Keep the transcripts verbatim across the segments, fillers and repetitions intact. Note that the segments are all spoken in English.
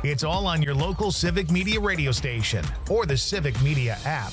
It's all on your local Civic Media radio station or the Civic Media app.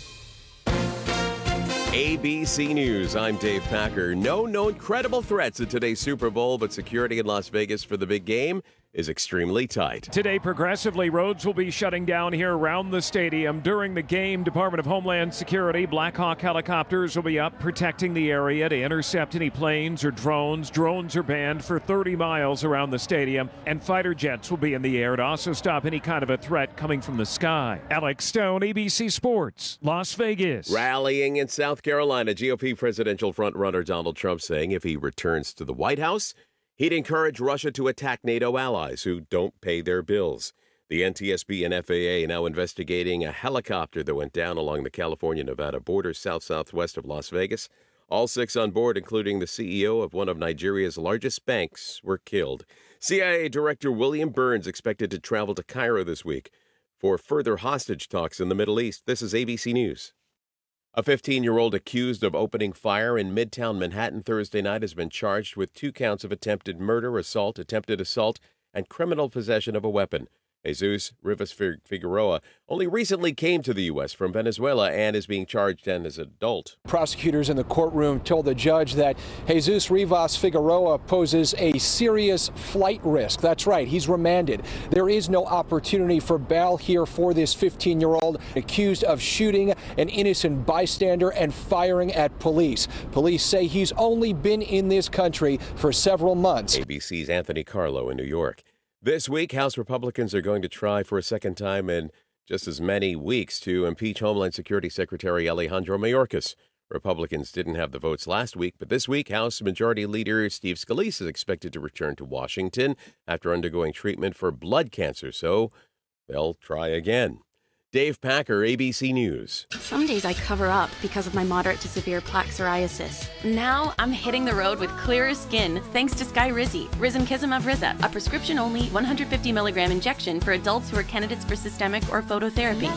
A B C News, I'm Dave Packer. No known credible threats at today's Super Bowl, but security in Las Vegas for the big game is extremely tight. Today, progressively, roads will be shutting down here around the stadium. During the game, Department of Homeland Security, Black Hawk helicopters will be up protecting the area to intercept any planes or drones. Drones are banned for thirty miles around the stadium, and fighter jets will be in the air to also stop any kind of a threat coming from the sky. Alex Stone, A B C Sports, Las Vegas. Rallying in South Carolina, G O P presidential frontrunner Donald Trump saying if he returns to the White House, he'd encourage Russia to attack NATO allies who don't pay their bills. The N T S B and F A A now investigating a helicopter that went down along the California-Nevada border south-southwest of Las Vegas. All six on board, including the C E O of one of Nigeria's largest banks, were killed. C I A Director William Burns expected to travel to Cairo this week for further hostage talks in the Middle East. This is A B C News. A fifteen-year-old accused of opening fire in Midtown Manhattan Thursday night has been charged with two counts of attempted murder, assault, attempted assault, and criminal possession of a weapon. Jesus Rivas Figueroa only recently came to the U S from Venezuela and is being charged as an adult. Prosecutors in the courtroom told the judge that Jesus Rivas Figueroa poses a serious flight risk. That's right, he's remanded. There is no opportunity for bail here for this fifteen-year-old accused of shooting an innocent bystander and firing at police. Police say he's only been in this country for several months. A B C's Anthony Carlo in New York. This week, House Republicans are going to try for a second time in just as many weeks to impeach Homeland Security Secretary Alejandro Mayorkas. Republicans didn't have the votes last week, but this week, House Majority Leader Steve Scalise is expected to return to Washington after undergoing treatment for blood cancer, so they'll try again. Dave Packer, A B C News. Some days I cover up because of my moderate to severe plaque psoriasis. Now I'm hitting the road with clearer skin thanks to Skyrizi, Risankizumab Riza, a prescription-only one hundred fifty milligram injection for adults who are candidates for systemic or phototherapy.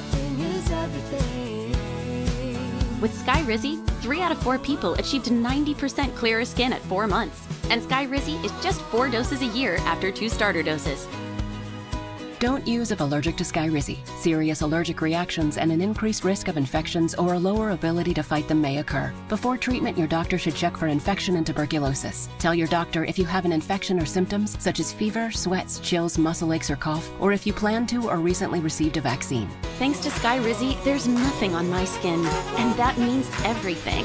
With Skyrizi, three out of four people achieved ninety percent clearer skin at four months. And Skyrizi is just four doses a year after two starter doses. Don't use if allergic to Skyrizi. Serious allergic reactions and an increased risk of infections or a lower ability to fight them may occur. Before treatment, your doctor should check for infection and tuberculosis. Tell your doctor if you have an infection or symptoms such as fever, sweats, chills, muscle aches, or cough, or if you plan to or recently received a vaccine. Thanks to Skyrizi, there's nothing on my skin, and that means everything.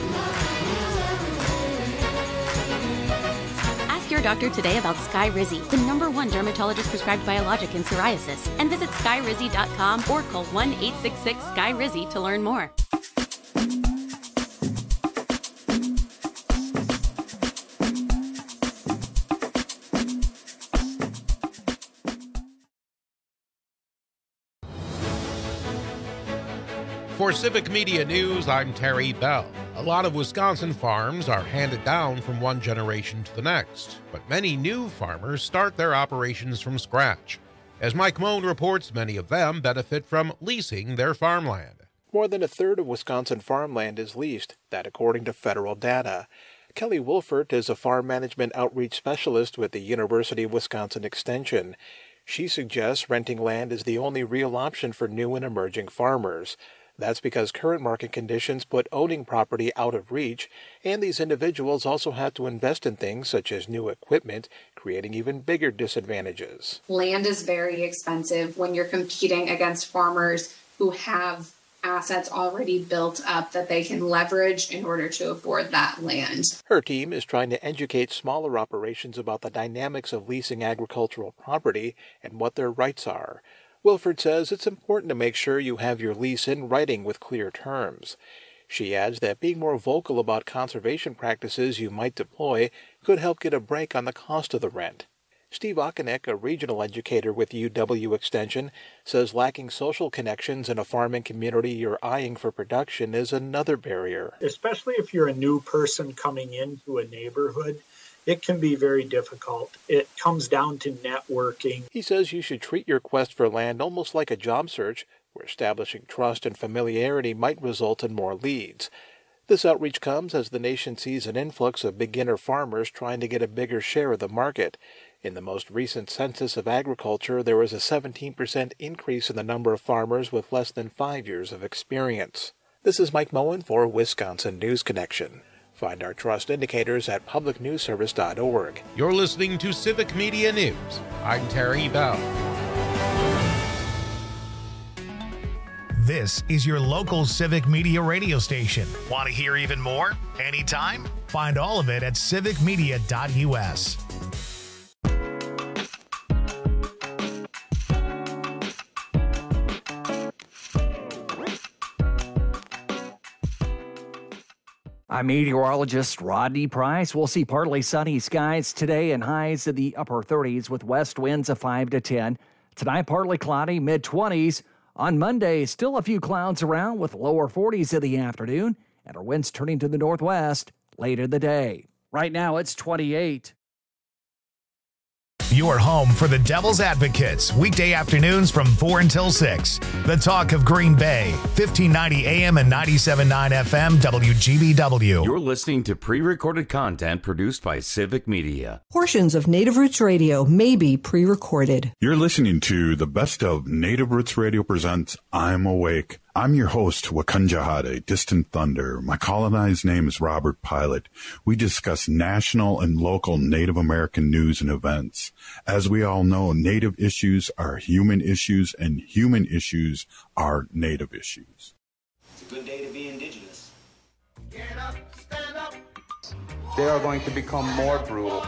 Your doctor today about Skyrizi, the number one dermatologist prescribed biologic in psoriasis, and visit skyrizi dot com or call one eight six six Skyrizi to learn more. For Civic Media News, I'm Terry Bell. A lot of Wisconsin farms are handed down from one generation to the next, but many new farmers start their operations from scratch. As Mike Moan reports, many of them benefit from leasing their farmland. More than a third of Wisconsin farmland is leased, that according to federal data. Kelly Wolfert is a farm management outreach specialist with the University of Wisconsin Extension. She suggests renting land is the only real option for new and emerging farmers. That's because current market conditions put owning property out of reach, and these individuals also have to invest in things such as new equipment, creating even bigger disadvantages. Land is very expensive when you're competing against farmers who have assets already built up that they can leverage in order to afford that land. Her team is trying to educate smaller operations about the dynamics of leasing agricultural property and what their rights are. Wilford says it's important to make sure you have your lease in writing with clear terms. She adds that being more vocal about conservation practices you might deploy could help get a break on the cost of the rent. Steve Okonek, a regional educator with U W Extension, says lacking social connections in a farming community you're eyeing for production is another barrier. Especially if you're a new person coming into a neighborhood, it can be very difficult. It comes down to networking. He says you should treat your quest for land almost like a job search, where establishing trust and familiarity might result in more leads. This outreach comes as the nation sees an influx of beginner farmers trying to get a bigger share of the market. In the most recent census of agriculture, there was a seventeen percent increase in the number of farmers with less than five years of experience. This is Mike Moen for Wisconsin News Connection. Find our trust indicators at public news service dot org. You're listening to Civic Media News. I'm Terry Bell. This is your local Civic Media radio station. Want to hear even more? Anytime? Find all of it at civic media dot u s. I'm meteorologist Rodney Price. We'll see partly sunny skies today and highs in the upper thirties with west winds of five to ten. Tonight, partly cloudy, mid twenties. On Monday, still a few clouds around with lower forties in the afternoon and our winds turning to the northwest later in the day. Right now, it's twenty-eight. Your home for the Devil's Advocates, weekday afternoons from four until six. The Talk of Green Bay, fifteen ninety A M and ninety-seven point nine F M, W G B W. You're listening to pre-recorded content produced by Civic Media. Portions of Native Roots Radio may be pre-recorded. You're listening to the best of Native Roots Radio presents I'm Awake. I'm your host, Wakunjahade, Distant Thunder. My colonized name is Robert Pilot. We discuss national and local Native American news and events. As we all know, Native issues are human issues, and human issues are Native issues. It's a good day to be indigenous. Get up, stand up. They are going to become more brutal.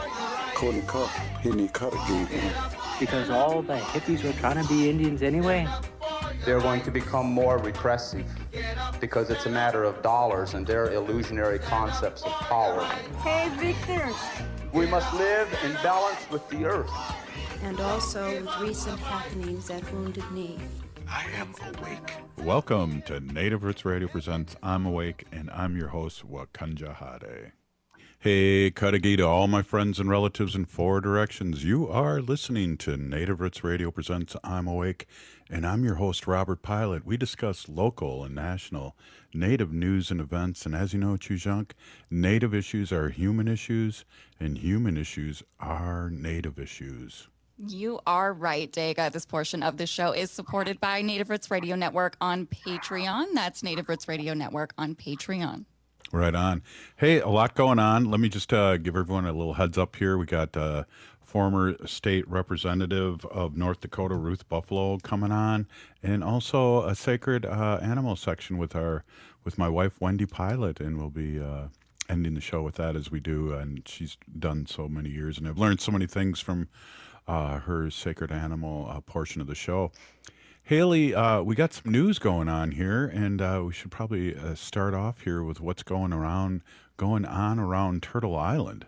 Because all the hippies were trying to be Indians anyway. They're going to become more repressive because it's a matter of dollars and their illusionary concepts of power. Hey, Victor. We must live in balance with the earth. And also with recent happenings at Wounded Knee. I am awake. Welcome to Native Roots Radio presents I'm Awake, and I'm your host, Wakunjahade. Hey, Kadagi to all my friends and relatives in four directions. You are listening to Native Roots Radio presents I'm Awake, and I'm your host, Robert Pilot. We discuss local and national Native news and events, and as you know, Chujunk, Native issues are human issues, and human issues are Native issues. You are right, Dega. This portion of the show is supported by Native Roots Radio Network on Patreon. That's Native Roots Radio Network on Patreon. Right on. Hey, a lot going on. Let me just uh, give everyone a little heads up here. We got uh, former state representative of North Dakota, Ruth Buffalo, coming on, and also a sacred uh, animal section with our with my wife, Wendy Pilot, and we'll be uh, ending the show with that as we do. And she's done so many years, and I've learned so many things from uh, her sacred animal uh, portion of the show. Haley, uh, we got some news going on here, and uh, we should probably uh, start off here with what's going around, going on around Turtle Island.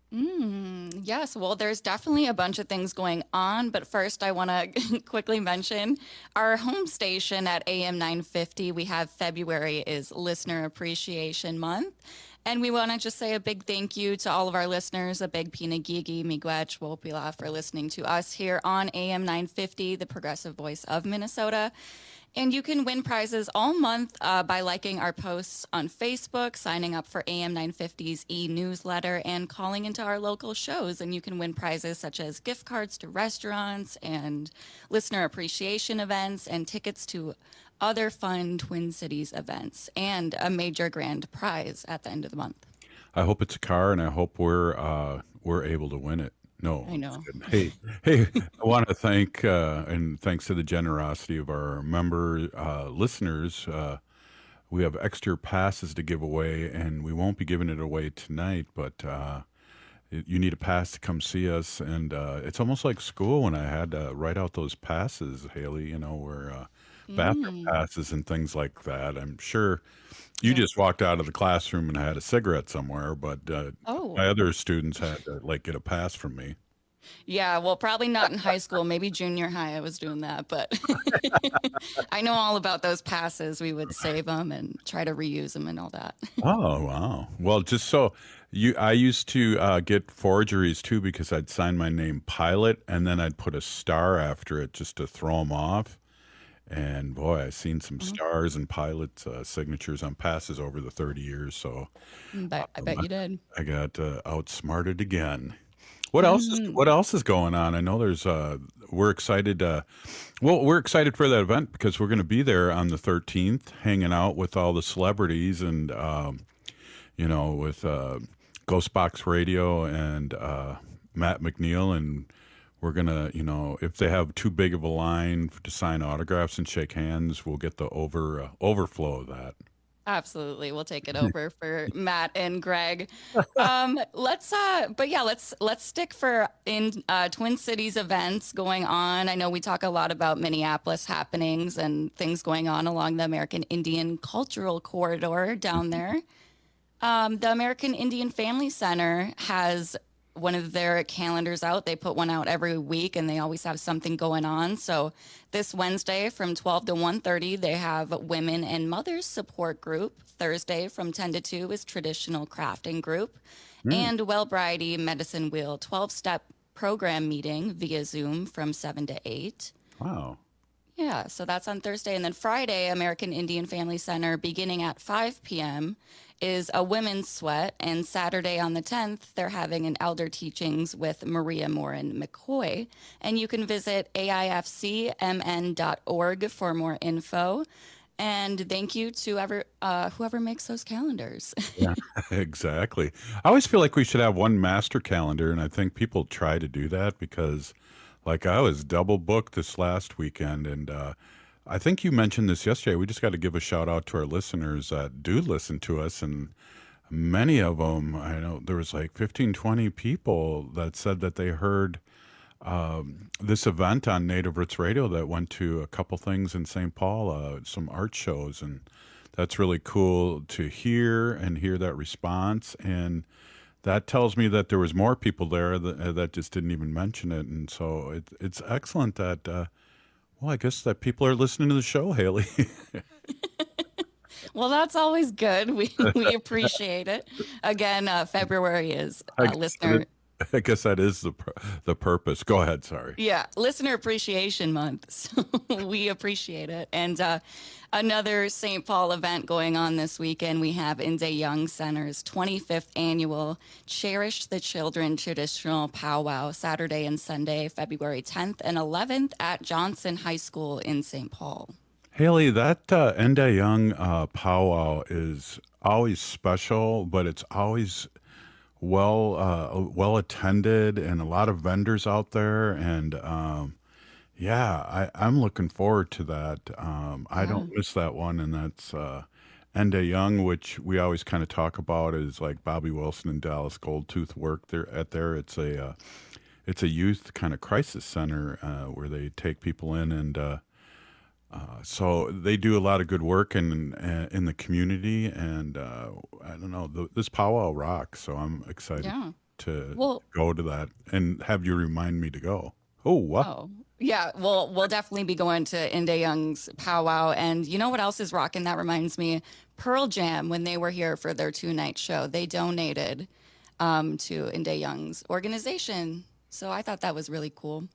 Mm, yes, well, there's definitely a bunch of things going on, but first I want to quickly mention our home station at A M nine fifty. We have February is Listener Appreciation Month. And we want to just say a big thank you to all of our listeners, a big pinagigi, miigwech, wopila for listening to us here on A M nine fifty, the progressive voice of Minnesota. And you can win prizes all month uh, by liking our posts on Facebook, signing up for A M nine fifty's e-newsletter, and calling into our local shows. And you can win prizes such as gift cards to restaurants and listener appreciation events and tickets to other fun Twin Cities events, and a major grand prize at the end of the month. I hope it's a car, and I hope we're uh, we're able to win it. No, I know. Hey, hey, I want to thank uh, and thanks to the generosity of our member uh, listeners. Uh, we have extra passes to give away, and we won't be giving it away tonight, but uh, you need a pass to come see us, and uh, it's almost like school when I had to write out those passes, Haley. You know, where. Uh, bathroom mm. passes and things like that. I'm sure you yeah. just walked out of the classroom and had a cigarette somewhere, but uh, oh. my other students had to like get a pass from me. Yeah, well, probably not in high school, maybe junior high I was doing that, but I know all about those passes. We would save them and try to reuse them and all that. Oh, wow. Well, just so you, I used to uh, get forgeries too, because I'd sign my name Pilot and then I'd put a star after it just to throw them off. And boy, I've seen some mm-hmm. stars and Pilot uh, signatures on passes over the thirty years. So but I bet um, you did. I got uh, outsmarted again. What else? Is, what else is going on? I know there's. Uh, we're excited. Uh, well, we're excited for that event because we're going to be there on the thirteenth, hanging out with all the celebrities and, um, you know, with uh, Ghostbox Radio and uh, Matt McNeil, and we're gonna, you know, if they have too big of a line to sign autographs and shake hands, we'll get the over uh, overflow of that. Absolutely. We'll take it over for Matt and Greg. Um, let's, uh, but yeah, let's, let's stick for in uh, Twin Cities events going on. I know we talk a lot about Minneapolis happenings and things going on along the American Indian Cultural Corridor down there. Um, the American Indian Family Center has one of their calendars out. They put one out every week and they always have something going on. So this Wednesday from twelve to one thirty, they have Women and Mothers Support Group. Thursday from ten to two is Traditional Crafting Group. Mm. And Wellbriety Medicine Wheel twelve-step program meeting via Zoom from seven to eight. Wow. Yeah, so that's on Thursday. And then Friday, American Indian Family Center, beginning at five p.m., is a women's sweat. And Saturday on the tenth, they're having an elder teachings with Maria Morin McCoy. And you can visit A I F C M N dot org for more info. And thank you to ever, uh, whoever makes those calendars. Yeah, exactly. I always feel like we should have one master calendar, and I think people try to do that because, like, I was double booked this last weekend, and uh, I think you mentioned this yesterday. We just got to give a shout out to our listeners that do listen to us, and many of them, I know there was like fifteen, twenty people that said that they heard um, this event on Native Roots Radio that went to a couple things in Saint Paul, uh, some art shows, and that's really cool to hear and hear that response. And that tells me that there was more people there that, that just didn't even mention it. And so it, it's excellent that, uh, well, I guess that people are listening to the show, Haley. Well, that's always good. We we appreciate it. Again, uh, February is uh, I, listener. I guess that is the the purpose. Go ahead. Sorry. Yeah, Listener Appreciation Month. So we appreciate it. And uh, another Saint Paul event going on this weekend. We have Inde Young Center's twenty-fifth annual Cherish the Children Traditional Powwow, Saturday and Sunday, February tenth and eleventh at Johnson High School in Saint Paul. Haley, that uh, Inde Young uh, powwow is always special, but it's always well uh, well attended and a lot of vendors out there. And um, yeah, I, I'm looking forward to that. Um, I don't miss that one, and that's uh, Inde Young, which we always kind of talk about is like Bobby Wilson and Dallas Goldtooth work there at there. It's a uh, it's a youth kind of crisis center uh, where they take people in and. Uh, Uh, so they do a lot of good work in in, in the community, and uh, I don't know, the, this powwow rocks. So I'm excited Yeah. to Well- go to that and have you remind me to go. Oh, what? Oh, yeah. Well, we'll definitely be going to Inde Young's powwow. And you know what else is rocking? That reminds me, Pearl Jam, when they were here for their two-night show, they donated um, to Inde Young's organization. So I thought that was really cool.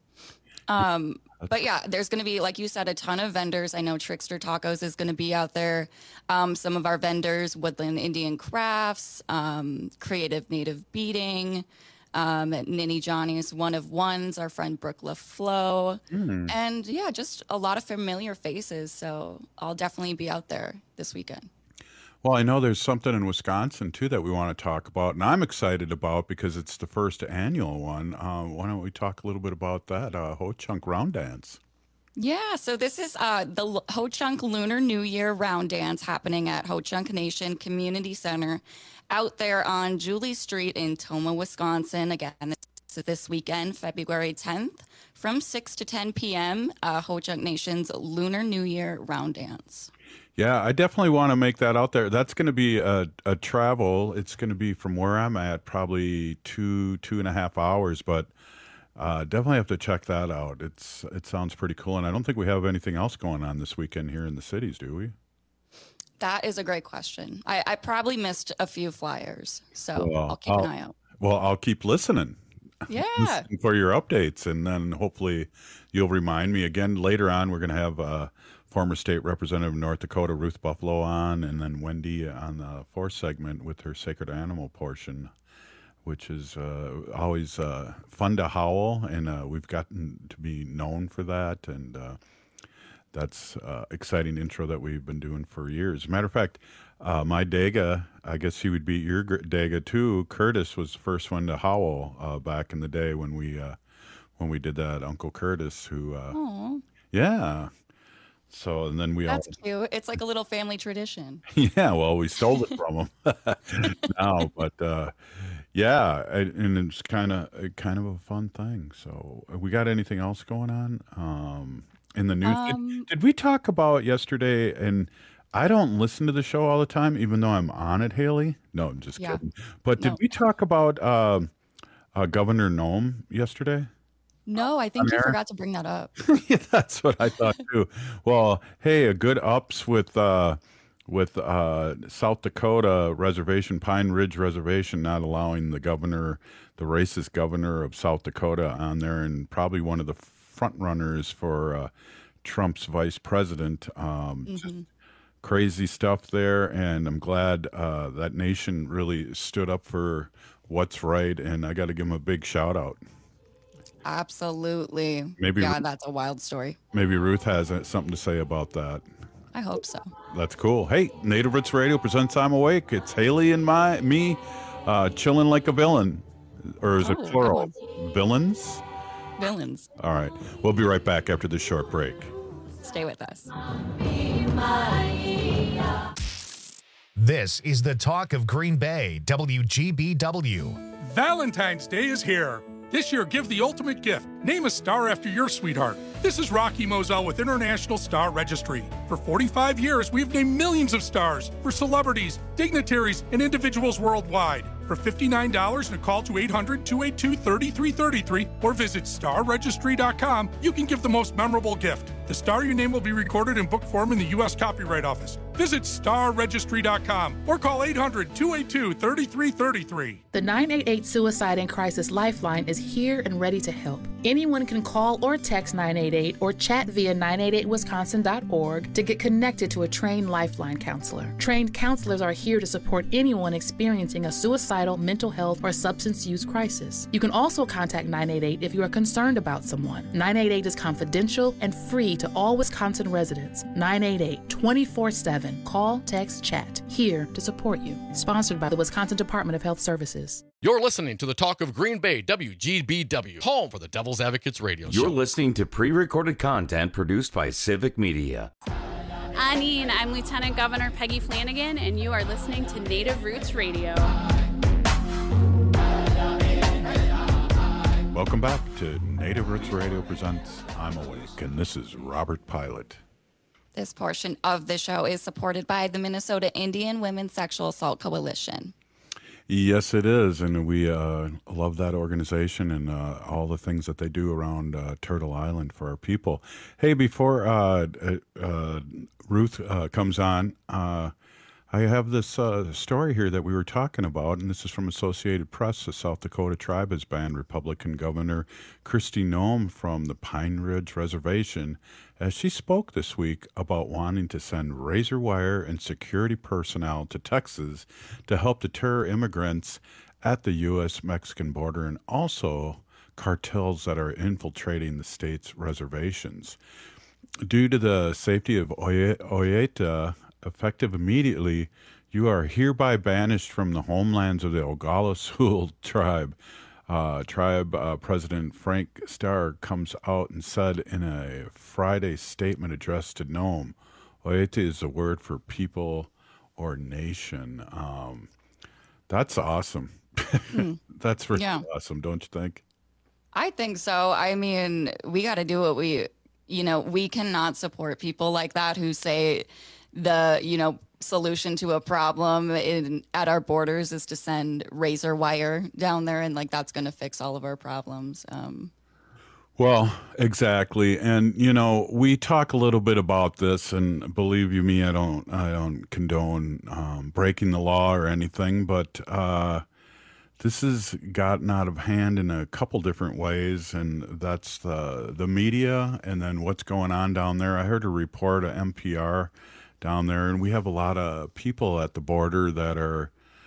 Um, but yeah, there's going to be, like you said, a ton of vendors. I know Trickster Tacos is going to be out there. Um, some of our vendors, Woodland Indian Crafts, um, Creative Native Beading, um, Ninny Johnny's One of Ones, our friend Brooke LaFlo. Mm. And yeah, just a lot of familiar faces. So I'll definitely be out there this weekend. Well, I know there's something in Wisconsin too that we want to talk about, and I'm excited about because it's the first annual one. Uh, why don't we talk a little bit about that? Uh, Ho Chunk Round Dance. Yeah, so this is uh, the L- Ho Chunk Lunar New Year Round Dance happening at Ho Chunk Nation Community Center out there on Julie Street in Tomah, Wisconsin. Again, this is this weekend, February tenth, from six to ten p.m., uh, Ho Chunk Nation's Lunar New Year Round Dance. Yeah, I definitely want to make that out there. That's going to be a, a travel. It's going to be from where I'm at, probably two, two and a half hours, but uh, definitely have to check that out. It's It sounds pretty cool, and I don't think we have anything else going on this weekend here in the cities, do we? That is a great question. I, I probably missed a few flyers, so Well, I'll keep an eye out. Well, I'll keep listening. Yeah. Listening for your updates, and then hopefully you'll remind me again later on. We're going to have uh, former state representative of North Dakota, Ruth Buffalo, on, and then Wendy on the fourth segment with her sacred animal portion. which is uh, always uh, fun to howl, and uh, we've gotten to be known for that, and uh, that's uh, exciting intro that we've been doing for years. Matter of fact, uh, my Daga, I guess he would be your gr- Daga too. Curtis was the first one to howl uh, back in the day when we uh, when we did that. Uncle Curtis, who, uh, Aww. yeah. So and then we That's all cute. It's like a little family tradition. yeah. Well, we stole it from him now, but uh, yeah, and and it's kind of kind of a fun thing. So we got anything else going on? Um, in the news. Did, Um, did we talk about yesterday? And I don't listen to the show all the time, even though I'm on it, Haley. No, I'm just Yeah. kidding. But did No. we talk about um uh, Governor Nome yesterday? No, I think you America? forgot to bring that up. Yeah, that's what I thought too. Well, hey, a good ups with uh, with uh, South Dakota reservation, Pine Ridge Reservation, not allowing the governor, the racist governor of South Dakota, on there, and probably one of the front runners for uh, Trump's vice president. Um, just Mhm. crazy stuff there, and I'm glad uh, that nation really stood up for what's right, and I got to give them a big shout out. Absolutely. Maybe Yeah, Ru- that's a wild story. Maybe Ruth has uh, something to say about that. I hope so. That's cool. Hey, Native Roots Radio presents I'm Awake. It's Haley and my me uh, chilling like a villain. Or is it Oh, good plural? one. Villains? Villains. All right. We'll be right back after this short break. Stay with us. This is the talk of Green Bay, W G B W. Valentine's Day is here. This year, give the ultimate gift. Name a star after your sweetheart. This is Rocky Moselle with International Star Registry. For forty-five years, we've named millions of stars for celebrities, dignitaries, and individuals worldwide. For fifty-nine dollars and a call to eight hundred, two eight two, three three three three or visit star registry dot com, you can give the most memorable gift. The star you name will be recorded in book form in the U S Copyright Office. Visit star registry dot com or call eight hundred, two eight two, three three three three. The nine eight eight Suicide and Crisis Lifeline is here and ready to help. Anyone can call or text nine eight eight or chat via nine eight eight wisconsin dot org to get connected to a trained Lifeline counselor. Trained counselors are here to support anyone experiencing a suicidal, mental health, or substance use crisis. You can also contact nine eight eight if you are concerned about someone. nine eight eight is confidential and free to all Wisconsin residents. nine eight eight, twenty-four seven. Call, text, chat. Here to support you. Sponsored by the Wisconsin Department of Health Services. You're listening to the Talk of Green Bay, W G B W, home for the Devil's Advocates radio show. You're listening to pre-recorded content produced by Civic Media. Anine, I'm Lieutenant Governor Peggy Flanagan, and you are listening to Native Roots Radio. Welcome back to Native Roots Radio presents I'm Awake, and this is Robert Pilot. This portion of the show is supported by the Minnesota Indian Women's Sexual Assault Coalition. Yes, it is, and we uh, love that organization and uh, all the things that they do around uh, Turtle Island for our people. Hey, before uh, uh, Ruth uh, comes on, uh, I have this uh, story here that we were talking about, and this is from Associated Press. The South Dakota Tribe has banned Republican Governor Kristi Noem from the Pine Ridge Reservation as she spoke this week about wanting to send razor wire and security personnel to Texas to help deter immigrants at the U S Mexican border and also cartels that are infiltrating the state's reservations. Due to the safety of Oye- Oyeta, effective immediately, you are hereby banished from the homelands of the Oglala-Sioux tribe. Uh, tribe uh, President Frank Starr comes out and said in a Friday statement addressed to Nome, Oyeta is a word for people or nation. Um, that's awesome. Hmm. That's really Yeah. awesome, don't you think? I think so. I mean, we got to do what we, you know, we cannot support people like that who say the, you know, solution to a problem in at our borders is to send razor wire down there, and like that's going to fix all of our problems. Um, Well, exactly. And, you know, we talk a little bit about this, and believe you me, I don't, I don't condone um, breaking the law or anything, but uh, this has gotten out of hand in a couple different ways, and that's the, the media and then what's going on down there. I heard a report of N P R down there, and we have a lot of people at the border that are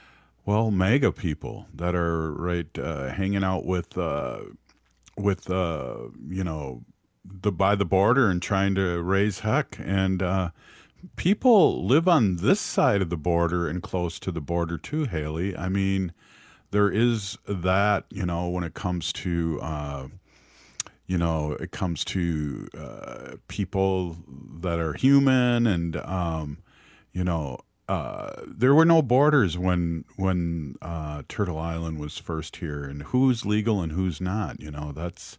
well, MAGA people that are right uh, hanging out with uh, with uh, you know the by the border and trying to raise heck, and uh, people live on this side of the border and close to the border too, Haley. I mean, there is that, you know, when it comes to uh, you know it comes to uh, people that are human, and um, you know. Uh, there were no borders when when uh, Turtle Island was first here, and who's legal and who's not. You know, that's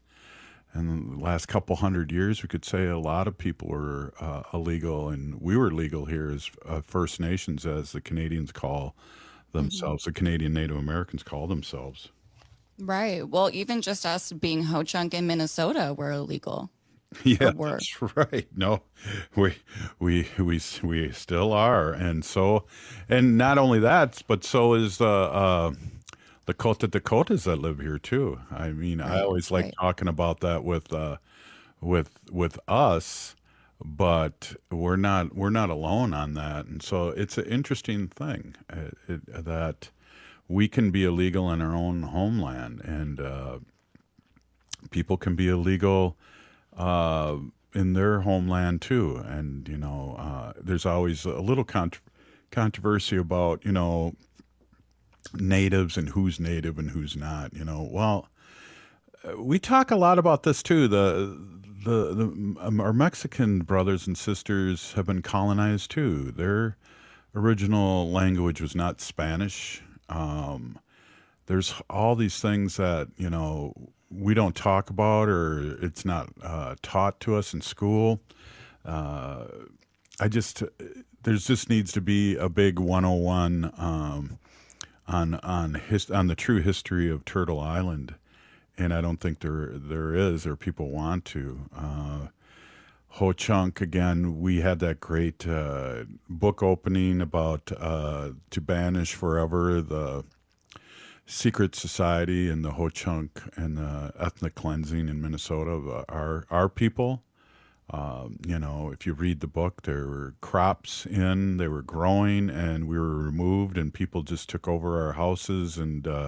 in the last couple hundred years, we could say a lot of people were uh, illegal, and we were legal here as uh, First Nations, as the Canadians call themselves. Mm-hmm. The Canadian Native Americans call themselves. Right. Well, even just us being Ho-Chunk in Minnesota, we're illegal. Yeah, that's right. No, we we we we still are, and so, and not only that, but so is the uh, the Kota Dakotas that live here too. I mean, right, I always like right. talking about that with uh, with with us, but we're not we're not alone on that, and so it's an interesting thing uh, it, that we can be illegal in our own homeland, and uh, people can be illegal uh, in their homeland too. And, you know, uh, there's always a little contr controversy about, you know, natives and who's native and who's not, you know. Well, we talk a lot about this too. The, the, the um, our Mexican brothers and sisters have been colonized too. Their original language was not Spanish. Um, there's all these things that, you know, we don't talk about, or it's not uh, taught to us in school. Uh, I just, there's just needs to be a big one oh one um, on on his, on the true history of Turtle Island, and I don't think there there is, or people want to. Uh, Ho-Chunk, again, we had that great uh, book opening about uh, To Banish Forever, the secret society and the Ho-Chunk and the ethnic cleansing in Minnesota of our, our people. Um, you know, if you read the book, there were crops in, they were growing, and we were removed, and people just took over our houses. And, uh,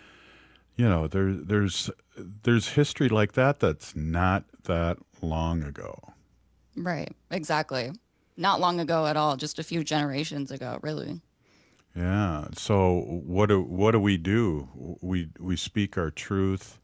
you know, there, there's, there's history like that that's not that long ago. Right, exactly. Not long ago at all, just a few generations ago, really. Yeah. So what do what do we do? We we speak our truth,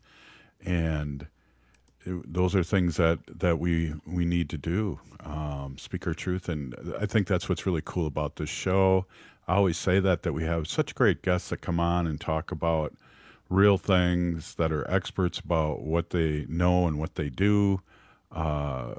and it, those are things that that we we need to do. Um, speak our truth, and I think that's what's really cool about this show. I always say that that we have such great guests that come on and talk about real things, that are experts about what they know and what they do. Uh,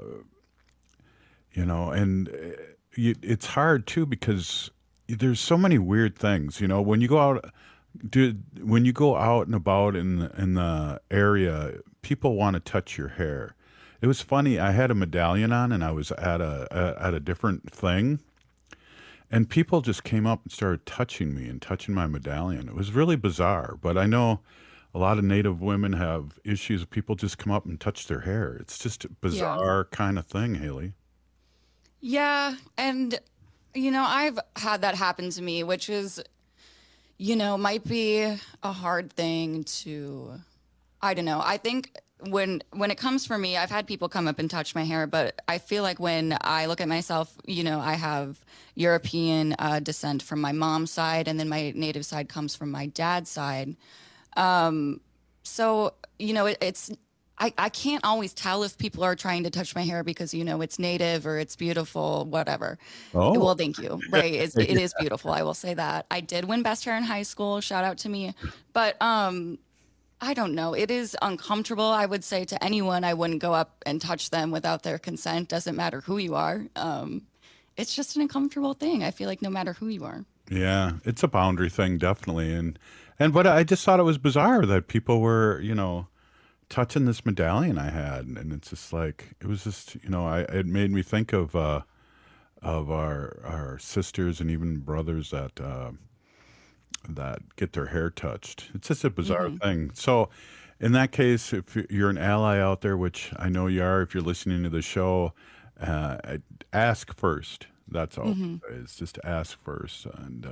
you know, and it, it's hard too, because there's so many weird things, you know, when you go out, do, when you go out and about in the, in the area, people want to touch your hair. It was funny. I had a medallion on, and I was at a, a at a different thing, and people just came up and started touching me and touching my medallion. It was really bizarre, but I know a lot of Native women have issues with people just come up and touch their hair. It's just a bizarre yeah. kind of thing, Haley. Yeah, and you know, I've had that happen to me, which is, you know, might be a hard thing to, I don't know. I think when when it comes for me, I've had people come up and touch my hair, but I feel like when I look at myself, you know, I have European uh, descent from my mom's side, and then my native side comes from my dad's side. Um, so, you know, it, it's, I, I can't always tell if people are trying to touch my hair because, you know, it's native or it's beautiful, whatever. Oh. Well, thank you. Right. It's, it is beautiful. I will say that. I did win best hair in high school. Shout out to me. But um, I don't know. It is uncomfortable. I would say to anyone, I wouldn't go up and touch them without their consent. Doesn't matter who you are. Um, it's just an uncomfortable thing. I feel like no matter who you are. Yeah, it's a boundary thing, definitely. And, and, but I just thought it was bizarre that people were, you know, touching this medallion I had, and it's just like, it was just, you know, I, it made me think of, uh, of our, our sisters and even brothers that, uh, that get their hair touched. It's just a bizarre mm-hmm. thing. So in that case, if you're an ally out there, which I know you are, if you're listening to the show, uh, ask first. That's all. Mm-hmm. It's just ask first. And, uh,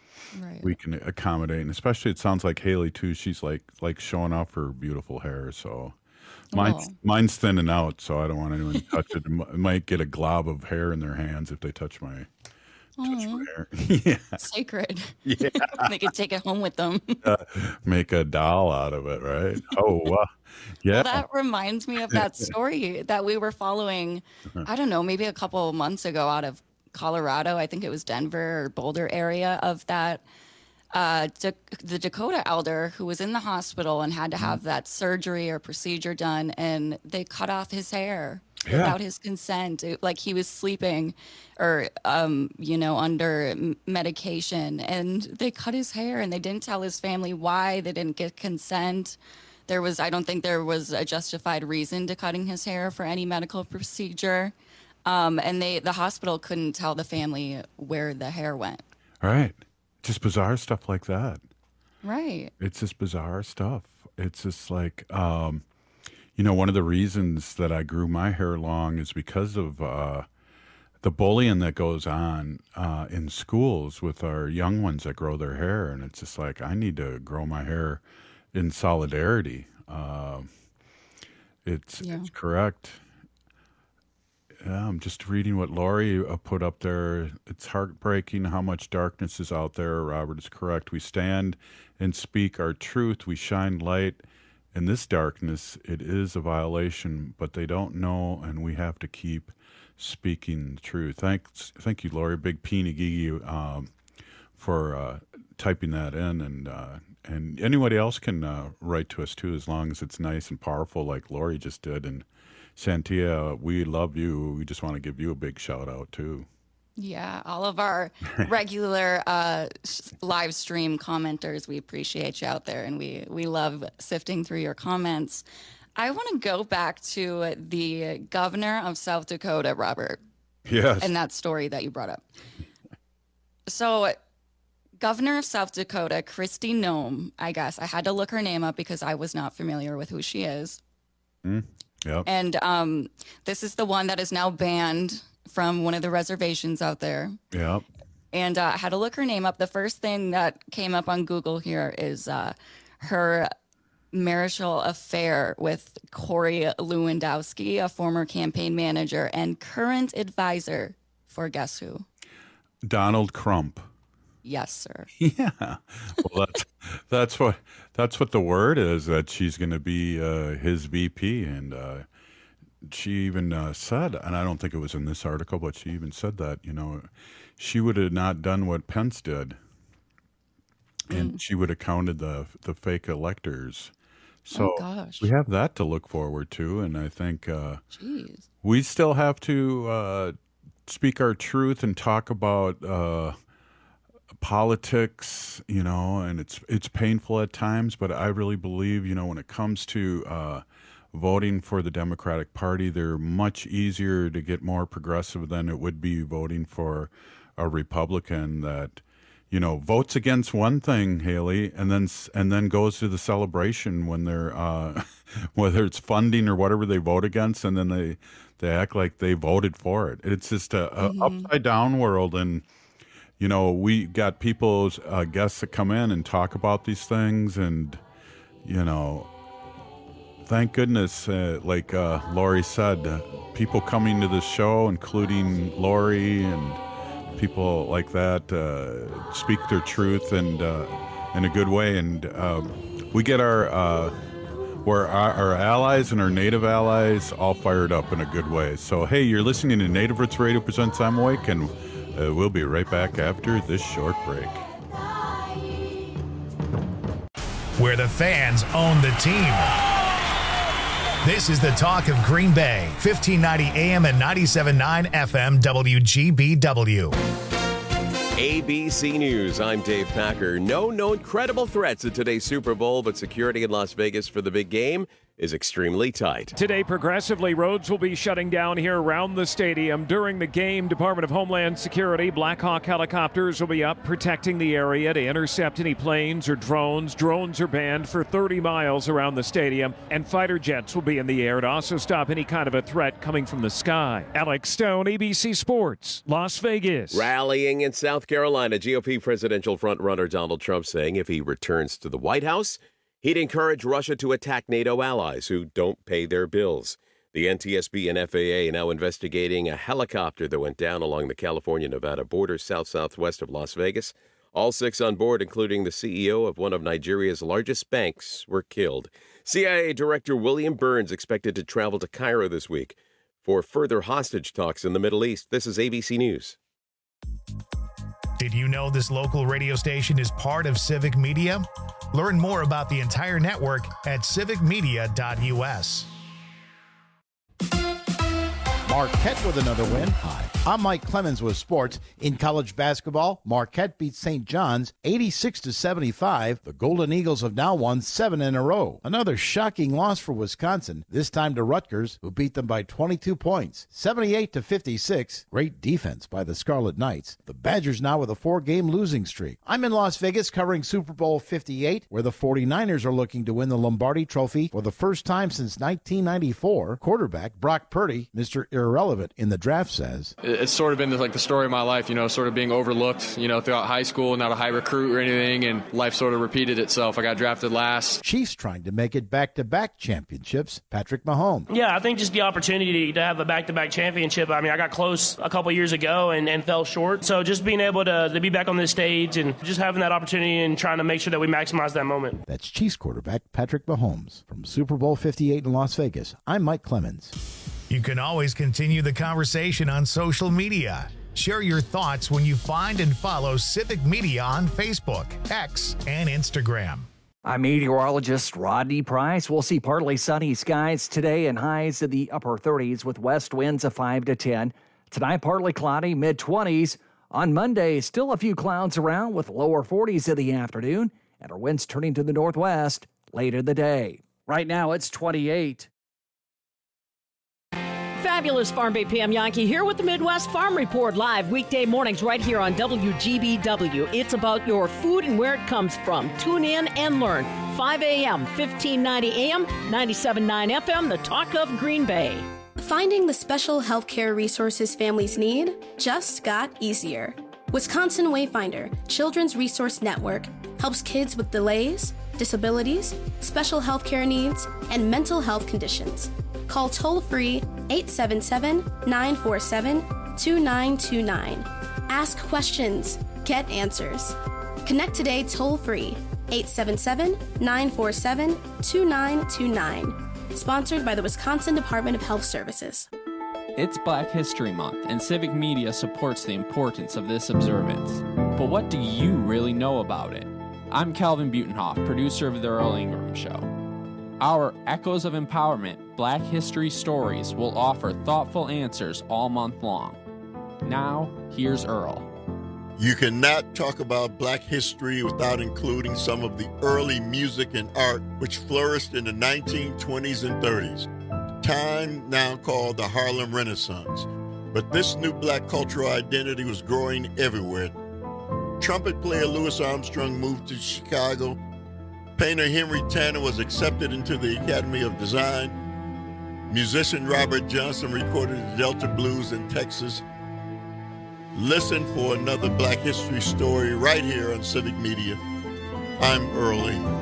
right. we can accommodate. And especially, it sounds like Haley too. She's like like showing off her beautiful hair. So mine's Oh. mine's thinning out, so I don't want anyone to touch it. It might get a glob of hair in their hands if they touch my touch my hair. Yeah, Sacred. yeah. They could take it home with them. Uh, make a doll out of it, right? Oh, uh, yeah. Well, that reminds me of that story that we were following, I don't know, maybe a couple of months ago out of Colorado. I think it was Denver or Boulder area of that. Uh, Da- the Dakota elder who was in the hospital and had to have that surgery or procedure done, and they cut off his hair Yeah. without his consent. It- like he was sleeping or, um, you know, under m- medication, and they cut his hair, and they didn't tell his family why. They didn't get consent. There was, I don't think there was a justified reason to cutting his hair for any medical procedure. Um, and they, the hospital couldn't tell the family where the hair went. Right. Just bizarre stuff like that. Right. It's just bizarre stuff. It's just like, um, you know, one of the reasons that I grew my hair long is because of uh, the bullying that goes on uh, in schools with our young ones that grow their hair. And it's just like, I need to grow my hair in solidarity. Uh, it's, Yeah. it's correct. Yeah, I'm just reading what Lori uh, put up there. It's heartbreaking how much darkness is out there. Robert is correct. We stand and speak our truth. We shine light in this darkness. It is a violation, but they don't know, and we have to keep speaking the truth. Thanks, thank you, Lori. Big peeny gigi um, for uh, typing that in, and uh, and anybody else can uh, write to us too, as long as it's nice and powerful, like Lori just did. And Santia, we love you. We just want to give you a big shout out too. Yeah, all of our regular uh, s- live stream commenters, we appreciate you out there, and we we love sifting through your comments. I want to go back to the governor of South Dakota, Robert. Yes. And that story that you brought up. So, governor of South Dakota, Kristi Noem, I guess I had to look her name up because I was not familiar with who she is. Mm, yep. And um, this is the one that is now banned from one of the reservations out there. Yep. And uh, I had to look her name up. The first thing that came up on Google here is uh, her marital affair with Corey Lewandowski, a former campaign manager and current advisor for guess who? Donald Crump. Yes, sir. Yeah. Well, that's that's what that's what the word is, that she's going to be uh, his V P, and uh, she even uh, said, and I don't think it was in this article, but she even said that, you know, she would have not done what Pence did, and Mm. she would have counted the the fake electors. So Oh, gosh. we have that to look forward to, and I think uh, Jeez. we still have to uh, speak our truth and talk about uh, politics, you know, and it's it's painful at times, but I really believe, you know, when it comes to uh, voting for the Democratic Party, they're much easier to get more progressive than it would be voting for a Republican that, you know, votes against one thing, Haley, and then s- and then goes to the celebration when they're uh, whether it's funding or whatever they vote against, and then they they act like they voted for it. It's just a, a Mhm. upside down world, and you know, we got people's uh, guests that come in and talk about these things, and you know, thank goodness, uh, like uh, Lori said, uh, people coming to this show, including Lori and people like that, uh, speak their truth and uh, in a good way, and uh, we get our uh, where our, our allies and our native allies all fired up in a good way. So hey, you're listening to Native Roots Radio presents I'm Awake, and uh, we'll be right back after this short break. Where the fans own the team. This is the talk of Green Bay, fifteen ninety A M and ninety-seven point nine F M W G B W. A B C News, I'm Dave Packer. No known credible threats at today's Super Bowl, but security in Las Vegas for the big game is extremely tight. Today, progressively, roads will be shutting down here around the stadium. During the game, Department of Homeland Security Black Hawk helicopters will be up protecting the area to intercept any planes or drones. Drones are banned for thirty miles around the stadium, and fighter jets will be in the air to also stop any kind of a threat coming from the sky. Alex Stone, A B C Sports, Las Vegas. Rallying in South Carolina, G O P presidential frontrunner Donald Trump saying if he returns to the White House, he'd encourage Russia to attack NATO allies who don't pay their bills. The N T S B and F A A now investigating a helicopter that went down along the California-Nevada border south-southwest of Las Vegas. All six on board, including the C E O of one of Nigeria's largest banks, were killed. C I A Director William Burns expected to travel to Cairo this week for further hostage talks in the Middle East. This is A B C News. Did you know this local radio station is part of Civic Media? Learn more about the entire network at civic media dot u s. Marquette with another win. Hi, I'm Mike Clemens with sports. In college basketball, Marquette beat Saint John's eighty-six to seventy-five. The Golden Eagles have now won seven in a row. Another shocking loss for Wisconsin, this time to Rutgers, who beat them by twenty-two points, seventy-eight to fifty-six. Great defense by the Scarlet Knights. The Badgers now with a four-game losing streak. I'm in Las Vegas covering Super Bowl fifty-eight, where the forty-niners are looking to win the Lombardi Trophy for the first time since nineteen ninety-four. Quarterback Brock Purdy, Mister Irrelevant in the draft, says, it's sort of been like the story of my life, you know, sort of being overlooked, you know, throughout high school, not a high recruit or anything, and life sort of repeated itself. I got drafted last. Chiefs trying to make it back-to-back championships. Patrick Mahomes. Yeah, I think just the opportunity to have a back-to-back championship. I mean, I got close a couple years ago and, and fell short. So just being able to, to be back on this stage and just having that opportunity and trying to make sure that we maximize that moment. That's Chiefs quarterback Patrick Mahomes. From Super Bowl fifty-eight in Las Vegas, I'm Mike Clemens. You can always continue the conversation on social media. Share your thoughts when you find and follow Civic Media on Facebook, X, and Instagram. I'm meteorologist Rodney Price. We'll see partly sunny skies today and highs in the upper thirties with west winds of five to ten. Tonight, partly cloudy, mid twenties. On Monday, still a few clouds around with lower forties in the afternoon and our winds turning to the northwest later in the day. Right now, it's twenty-eight. Fabulous Farm Bay Pam Yankee here with the Midwest Farm Report live weekday mornings right here on W G B W. It's about your food and where it comes from. Tune in and learn. five a.m., fifteen ninety A M, ninety-seven point nine F M, the talk of Green Bay. Finding the special health care resources families need just got easier. Wisconsin Wayfinder Children's Resource Network helps kids with delays, disabilities, special health care needs, and mental health conditions. Call toll-free eight seven seven, nine four seven, two nine two nine. Ask questions. Get answers. Connect today toll-free eight seven seven, nine four seven, two nine two nine. Sponsored by the Wisconsin Department of Health Services. It's Black History Month, and Civic Media supports the importance of this observance. But what do you really know about it? I'm Calvin Butenhoff, producer of The Earl Ingram Show. Our Echoes of Empowerment Black History Stories will offer thoughtful answers all month long. Now, here's Earl. You cannot talk about Black history without including some of the early music and art which flourished in the nineteen twenties and thirties, time now called the Harlem Renaissance. But this new Black cultural identity was growing everywhere. Trumpet player Louis Armstrong moved to Chicago. Painter Henry Tanner was accepted into the Academy of Design. Musician Robert Johnson recorded the Delta Blues in Texas. Listen for another Black history story right here on Civic Media. I'm Earl Ingram.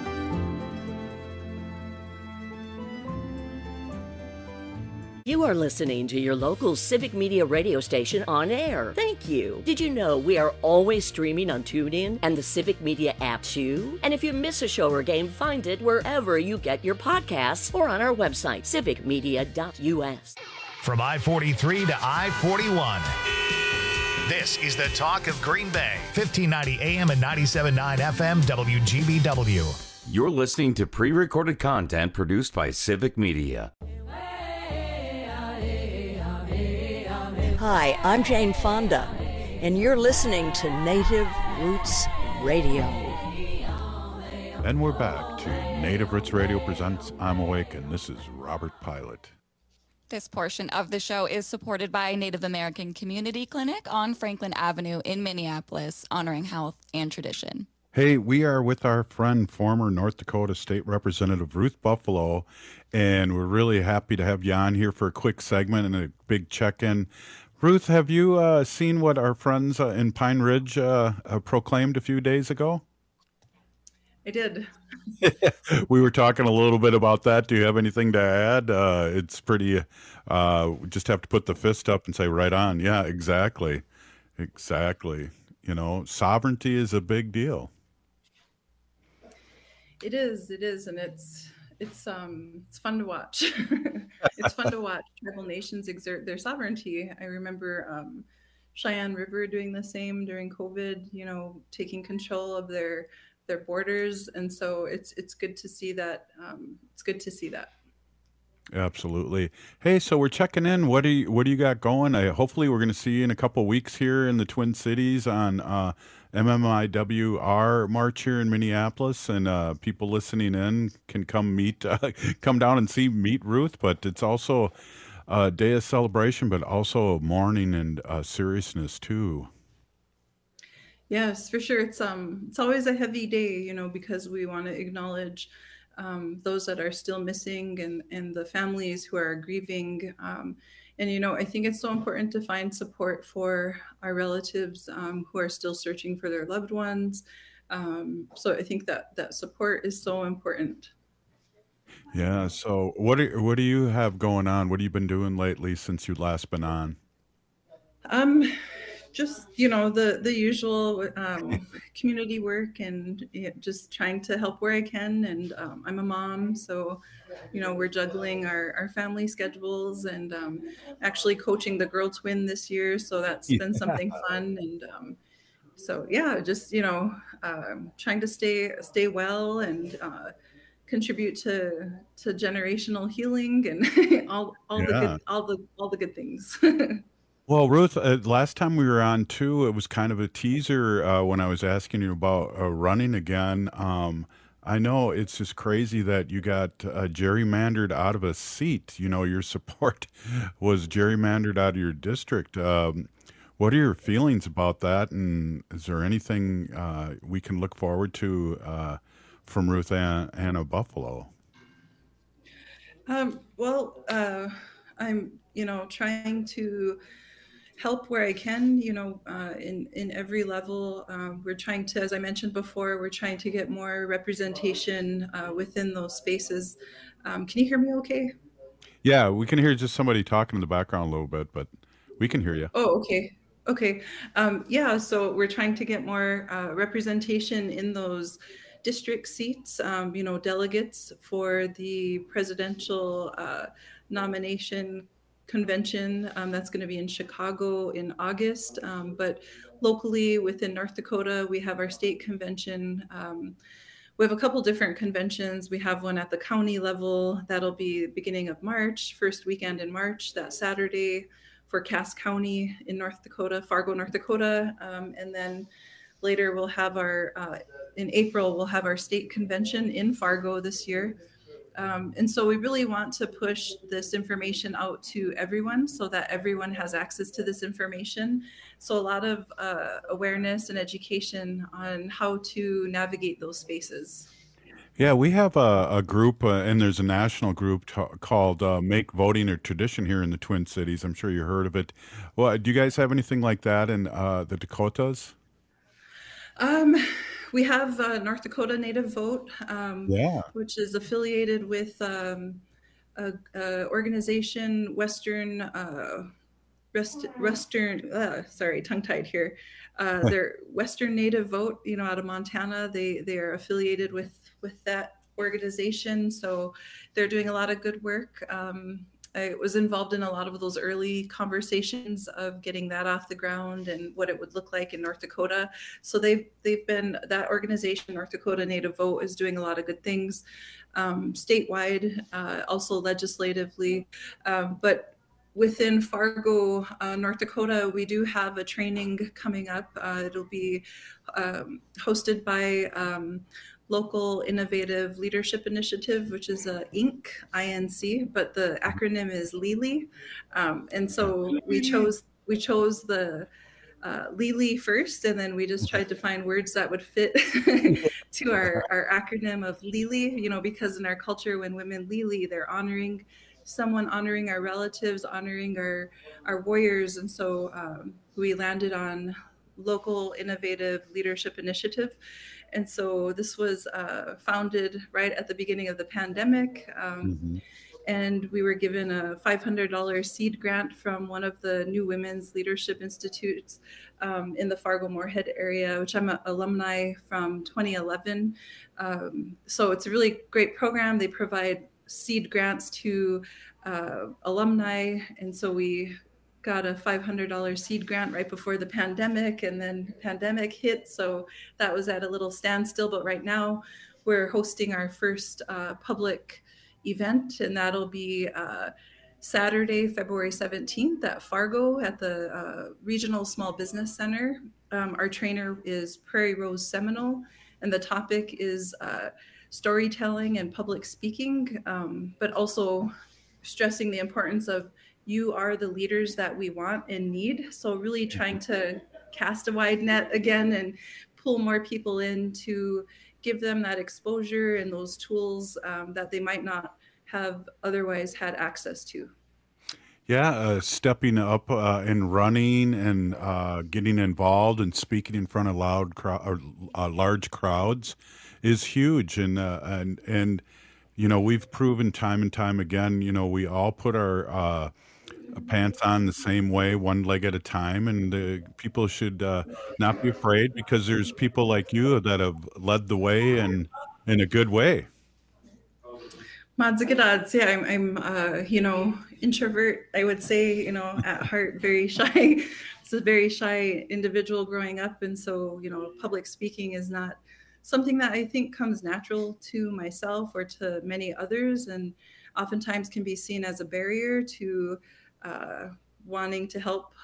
You are listening to your local Civic Media radio station on air. Thank you. Did you know we are always streaming on TuneIn and the Civic Media app too? And if you miss a show or game, find it wherever you get your podcasts or on our website, civic media dot u s. From I forty-three to I forty-one. This is the talk of Green Bay, fifteen ninety A M and ninety-seven point nine F M W G B W. You're listening to pre-recorded content produced by Civic Media. Hi, I'm Jane Fonda, and you're listening to Native Roots Radio. And we're back to Native Roots Radio presents I'm Awake, and this is Robert Pilot. This portion of the show is supported by Native American Community Clinic on Franklin Avenue in Minneapolis, honoring health and tradition. Hey, we are with our friend, former North Dakota State Representative Ruth Buffalo, and we're really happy to have you on here for a quick segment and a big check-in. Ruth, have you uh, seen what our friends uh, in Pine Ridge uh, uh, proclaimed a few days ago? I did. We were talking a little bit about that. Do you have anything to add? Uh, it's pretty, uh, we just have to put the fist up and say, right on. Yeah, exactly. Exactly. You know, sovereignty is a big deal. It is, it is, and it's it's um it's fun to watch. It's fun to watch tribal nations exert their sovereignty. I remember um, Cheyenne River doing the same during COVID. You know, taking control of their their borders, and so it's it's good to see that. Um, it's good to see that. Absolutely. Hey, so we're checking in. What do you what do you got going? I, hopefully, we're going to see you in a couple weeks here in the Twin Cities on uh, M M I W R March here in Minneapolis, and uh, people listening in can come meet, uh, come down and see meet Ruth. But it's also a day of celebration, but also mourning and uh, seriousness too. Yes, for sure. It's um it's always a heavy day, you know, because we want to acknowledge um, those that are still missing and, and the families who are grieving. Um, and, you know, I think it's so important to find support for our relatives um, who are still searching for their loved ones. Um, so I think that that support is so important. Yeah. So what do, what do you have going on? What have you been doing lately since you last been on? Um, just, you know, the, the usual um, community work and you know, just trying to help where I can. And um, I'm a mom, so, you know, we're juggling our, our family schedules and um, actually coaching the girl twin this year. So that's been Yeah. something fun. And um, so, yeah, just, you know, um, trying to stay, stay well and uh, contribute to, to generational healing and all, all the Yeah. good, all the, all the good things. Well, Ruth, uh, last time we were on too, it was kind of a teaser uh, when I was asking you about uh, running again. Um, I know it's just crazy that you got uh, gerrymandered out of a seat. You know, your support was gerrymandered out of your district. Um, what are your feelings about that? And is there anything uh, we can look forward to uh, from Ruth Ann- Anna Buffalo? Um, well, uh, I'm, you know, trying to help where I can, you know, uh, in, in every level. Um, we're trying to, as I mentioned before, we're trying to get more representation uh, within those spaces. Um, can you hear me okay? Yeah, we can hear just somebody talking in the background a little bit, but we can hear you. Oh, okay. Okay. Um, yeah, so we're trying to get more uh, representation in those district seats, um, you know, delegates for the presidential uh, nomination convention um, that's going to be in Chicago in August. Um, but locally within North Dakota, we have our state convention. Um, we have a couple different conventions. We have one at the county level. That'll be beginning of March, first weekend in March, that Saturday for Cass County in North Dakota, Fargo, North Dakota. Um, and then later we'll have our, uh, in April, we'll have our state convention in Fargo this year. Um, and so we really want to push this information out to everyone so that everyone has access to this information. So a lot of uh, awareness and education on how to navigate those spaces. Yeah, we have a, a group, uh, and there's a national group t- called uh, Make Voting a Tradition here in the Twin Cities. I'm sure you heard of it. Well, do you guys have anything like that in uh, the Dakotas? Um, we have uh, North Dakota Native Vote, um, Yeah. which is affiliated with um, a, a organization, Western, uh, Rest, Western, uh, sorry, tongue-tied here. Uh, they're Western Native Vote, you know, out of Montana. They they are affiliated with with that organization, so they're doing a lot of good work. Um, I was involved in a lot of those early conversations of getting that off the ground and what it would look like in North Dakota. So they've they've been, that organization, North Dakota Native Vote, is doing a lot of good things um, statewide, uh, also legislatively. Um, but within Fargo, uh, North Dakota, we do have a training coming up. Uh, it'll be um, hosted by um, Local Innovative Leadership Initiative, which is a Inc, I N C, but the acronym is LILI. Um, and so we chose we chose the uh, LILI first, and then we just tried to find words that would fit to our, our acronym of LILI, you know, because in our culture, when women LILI, they're honoring someone, honoring our relatives, honoring our, our warriors. And so um, we landed on Local Innovative Leadership Initiative. And so this was uh, founded right at the beginning of the pandemic. Um, mm-hmm. And we were given a five hundred dollars seed grant from one of the New Women's Leadership Institutes um, in the Fargo-Moorhead area, which I'm an alumni from twenty eleven. Um, so it's a really great program. They provide seed grants to uh, alumni. And so we got a five hundred dollars seed grant right before the pandemic, and then pandemic hit. So that was at a little standstill. But right now we're hosting our first uh, public event, and that'll be uh, Saturday, February seventeenth at Fargo at the uh, Regional Small Business Center. Um, our trainer is Prairie Rose Seminole, and the topic is uh, storytelling and public speaking, um, but also stressing the importance of you are the leaders that we want and need. So really trying to cast a wide net again and pull more people in to give them that exposure and those tools um, that they might not have otherwise had access to. Yeah, uh, stepping up uh, and running and uh, getting involved and speaking in front of loud crowd or uh, large crowds is huge. And uh, and and you know, we've proven time and time again. You know, we all put our uh, pants on the same way, one leg at a time, and uh, people should uh, not be afraid, because there's people like you that have led the way and in a good way. Madzigadadz, yeah, I'm, I'm uh, you know, introvert, I would say, you know, at heart, very shy. It's a very shy individual growing up. And so, you know, public speaking is not something that I think comes natural to myself or to many others, and oftentimes can be seen as a barrier to uh, wanting to help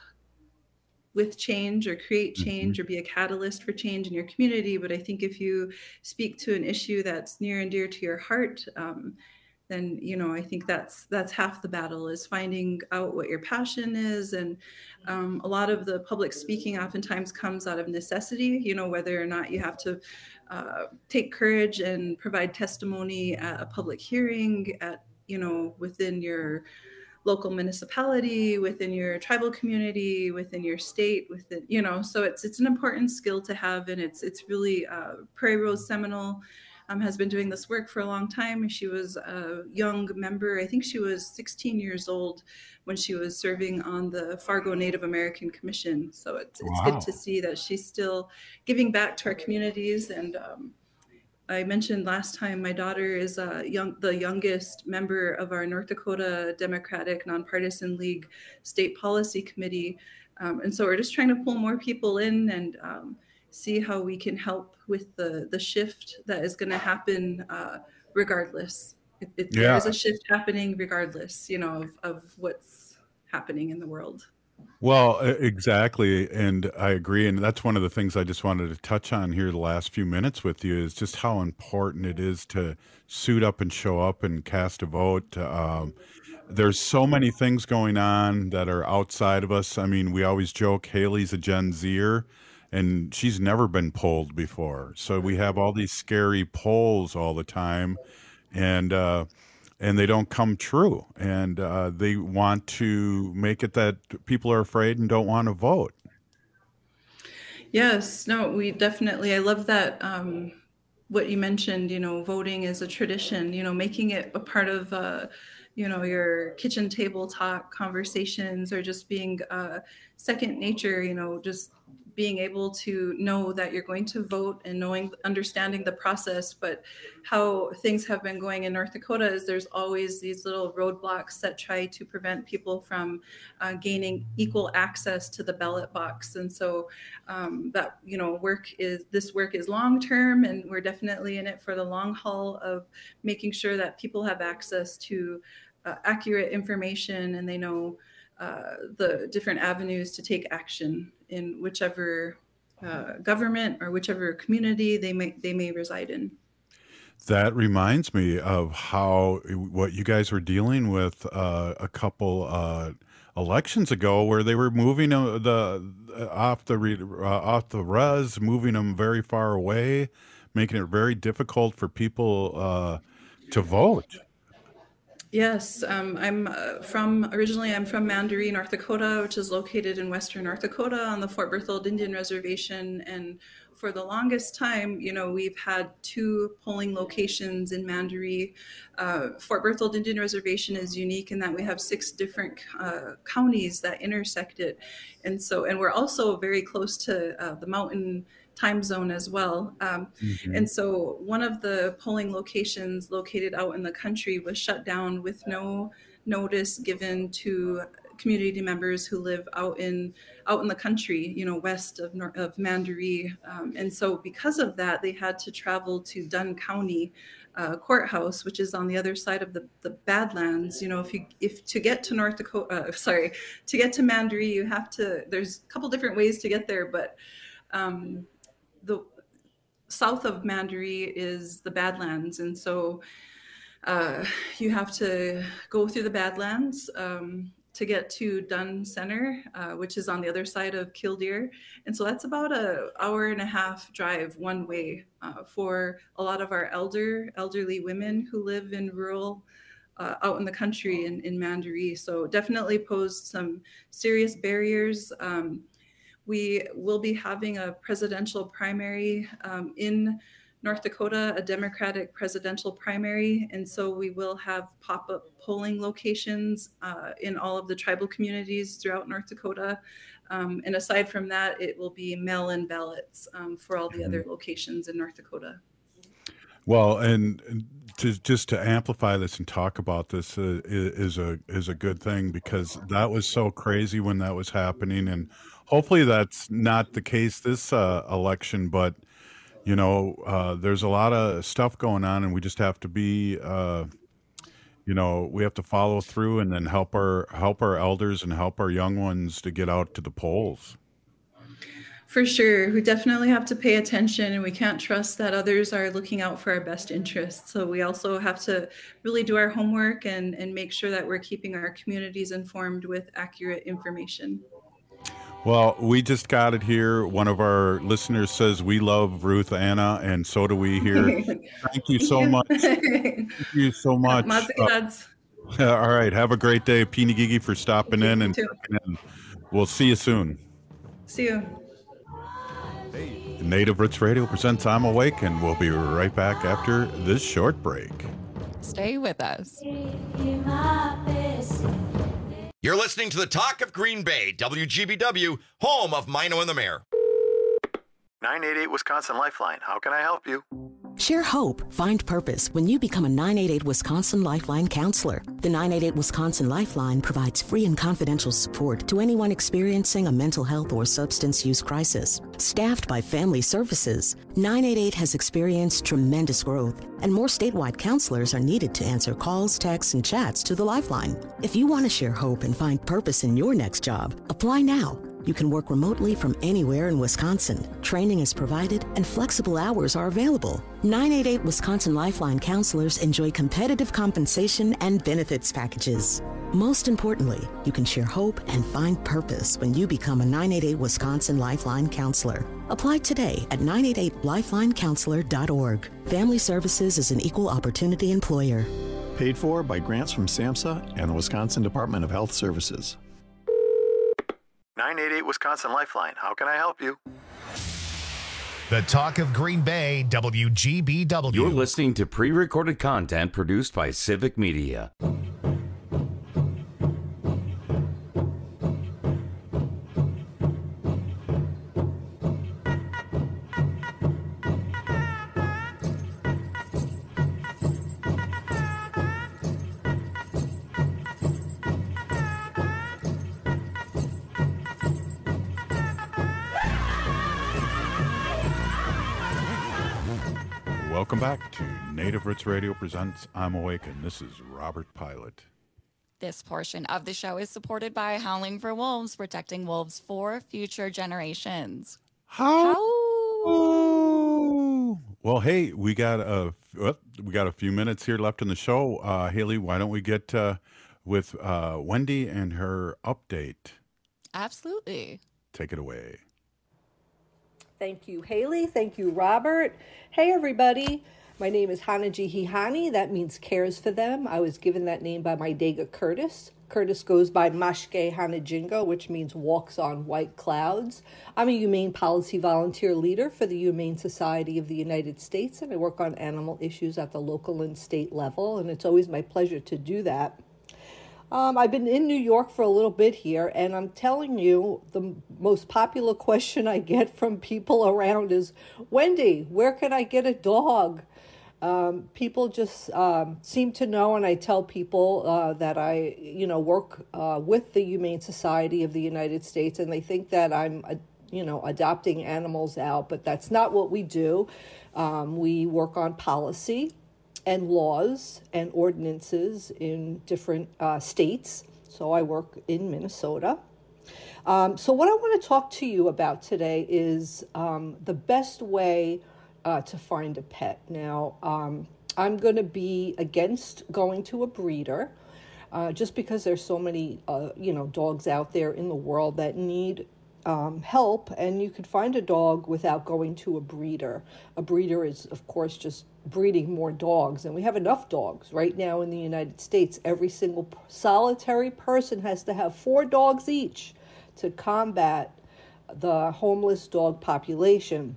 with change or create change mm-hmm. or be a catalyst for change in your community. But I think if you speak to an issue that's near and dear to your heart, um, then, you know, I think that's that's half the battle, is finding out what your passion is. And um, a lot of the public speaking oftentimes comes out of necessity, you know, whether or not you have to uh, take courage and provide testimony at a public hearing, at, you know, within your local municipality, within your tribal community, within your state, within, you know, so it's it's an important skill to have. And it's it's really uh, Prairie Rose Seminole um, has been doing this work for a long time. She was a young member. I think she was sixteen years old when she was serving on the Fargo Native American Commission. So it's, it's wow. good to see that she's still giving back to our communities. And um, I mentioned last time, my daughter is uh, young, the youngest member of our North Dakota Democratic Nonpartisan League State Policy Committee. Um, and so we're just trying to pull more people in and um, see how we can help with the, the shift that is going to happen uh, regardless. It, it, yeah. There's a shift happening regardless, you know, of, of what's happening in the world. Well, exactly. And I agree. And that's one of the things I just wanted to touch on here the last few minutes with you, is just how important it is to suit up and show up and cast a vote. Um, there's so many things going on that are outside of us. I mean, we always joke Haley's a Gen Zer, and she's never been polled before. So we have all these scary polls all the time, and uh, and they don't come true. And uh, they want to make it that people are afraid and don't want to vote. Yes, no, we definitely, I love that, um, what you mentioned, you know, voting is a tradition, you know, making it a part of, uh, you know, your kitchen table talk conversations, or just being uh, second nature, you know, just being able to know that you're going to vote and knowing, understanding the process. But how things have been going in North Dakota is there's always these little roadblocks that try to prevent people from uh, gaining equal access to the ballot box. And so um, that, you know, work is, this work is long-term, and we're definitely in it for the long haul of making sure that people have access to uh, accurate information, and they know Uh, the different avenues to take action in whichever uh, government or whichever community they may they may reside in. That reminds me of how what you guys were dealing with uh, a couple uh, elections ago, where they were moving uh, the uh, off the re, uh, off the res, moving them very far away, making it very difficult for people uh, to vote. Yes, um, I'm uh, from, originally I'm from Mandaree, North Dakota, which is located in western North Dakota on the Fort Berthold Indian Reservation. And for the longest time, you know, we've had two polling locations in Mandaree. Uh, Fort Berthold Indian Reservation is unique in that we have six different uh, counties that intersect it. And so, and we're also very close to uh, the mountain time zone as well. Um, mm-hmm. And so one of the polling locations located out in the country was shut down with no notice given to community members who live out in out in the country, you know, west of of Mandaree. Um, and so because of that, they had to travel to Dunn County uh, Courthouse, which is on the other side of the, the Badlands. You know, if you if to get to North Dakota, uh, sorry, to get to Mandaree, you have to, there's a couple different ways to get there, but um, the south of Mandaree is the Badlands. And so uh, you have to go through the Badlands um, to get to Dunn Center, uh, which is on the other side of Killdeer. And so that's about a hour and a half drive one way uh, for a lot of our elder, elderly women who live in rural uh, out in the country in, in Mandaree. So definitely posed some serious barriers. Um, We will be having a presidential primary um, in North Dakota, a Democratic presidential primary. And so we will have pop-up polling locations uh, in all of the tribal communities throughout North Dakota. Um, and aside from that, it will be mail-in ballots um, for all the mm-hmm. other locations in North Dakota. Well, and to, just to amplify this and talk about this uh, is a is a good thing, because that was so crazy when that was happening, and hopefully that's not the case this uh, election. But you know, uh, there's a lot of stuff going on, and we just have to be, uh, you know, we have to follow through and then help our help our elders and help our young ones to get out to the polls. For sure. We definitely have to pay attention, and we can't trust that others are looking out for our best interests. So we also have to really do our homework and, and make sure that we're keeping our communities informed with accurate information. Well, we just got it here. One of our listeners says we love Ruth Anna, and so do we here. Thank you so much. Thank you so much. Uh, all right. Have a great day. Peeny Gigi for stopping in, and, and we'll see you soon. See you. Native Roots Radio presents I'm Awake, and we'll be right back after this short break. Stay with us. You're listening to the Talk of Green Bay, W G B W, home of Mino and the Mayor. nine eight eight Wisconsin Lifeline. How can I help you? Share hope, find purpose when you become a nine eight eight Wisconsin Lifeline counselor. The nine eight eight Wisconsin Lifeline provides free and confidential support to anyone experiencing a mental health or substance use crisis. Staffed by Family Services, nine eight eight has experienced tremendous growth, and more statewide counselors are needed to answer calls, texts, and chats to the Lifeline. If you want to share hope and find purpose in your next job, apply now. You can work remotely from anywhere in Wisconsin. Training is provided and flexible hours are available. nine eight eight Wisconsin Lifeline counselors enjoy competitive compensation and benefits packages. Most importantly, you can share hope and find purpose when you become a nine eight eight Wisconsin Lifeline counselor. Apply today at nine eight eight lifeline counselor dot org. Family Services is an equal opportunity employer. Paid for by grants from SAMHSA and the Wisconsin Department of Health Services. nine eight eight Wisconsin Lifeline. How can I help you? The Talk of Green Bay, W G B W. You're listening to pre-recorded content produced by Civic Media. Welcome back to Native Roots Radio presents I'm Awake, and this is Robert Pilot. This portion of the show is supported by Howling for Wolves, protecting wolves for future generations. How? Well, hey, we got a uh, we got a few minutes here left in the show. Uh, Haley, why don't we get uh, with uh, Wendy and her update? Absolutely. Take it away. Thank you, Haley. Thank you, Robert. Hey, everybody. My name is Hanaji Hihani. That means cares for them. I was given that name by my Dega Curtis. Curtis goes by Mashke Hanajingo, which means walks on white clouds. I'm a humane policy volunteer leader for the Humane Society of the United States, and I work on animal issues at the local and state level, and it's always my pleasure to do that. Um, I've been in New York for a little bit here, and I'm telling you, the most popular question I get from people around is, Wendy, where can I get a dog? Um, people just um, seem to know, and I tell people uh, that I, you know, work uh, with the Humane Society of the United States, and they think that I'm, uh, you know, adopting animals out, but that's not what we do. Um, we work on policy and laws and ordinances in different uh, states. So I work in Minnesota. Um, so what I want to talk to you about today is um, the best way Uh, to find a pet. Now, um, I'm going to be against going to a breeder uh, just because there's so many, uh, you know, dogs out there in the world that need um, help, and you could find a dog without going to a breeder. A breeder is, of course, just breeding more dogs, and we have enough dogs. Right now in the United States, every single solitary person has to have four dogs each to combat the homeless dog population.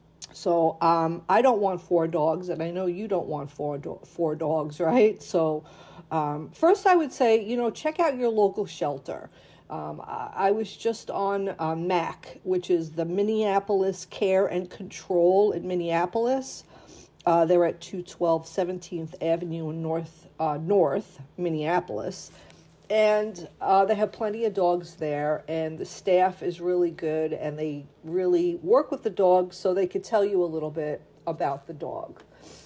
So um, I don't want four dogs, and I know you don't want four do- four dogs, right? So um, first I would say, you know, check out your local shelter. Um, I, I was just on uh, M A C, which is the Minneapolis Care and Control in Minneapolis. Uh, they're at two twelve seventeenth Avenue in North, uh, North Minneapolis. And uh, they have plenty of dogs there, and the staff is really good, and they really work with the dogs so they could tell you a little bit about the dog.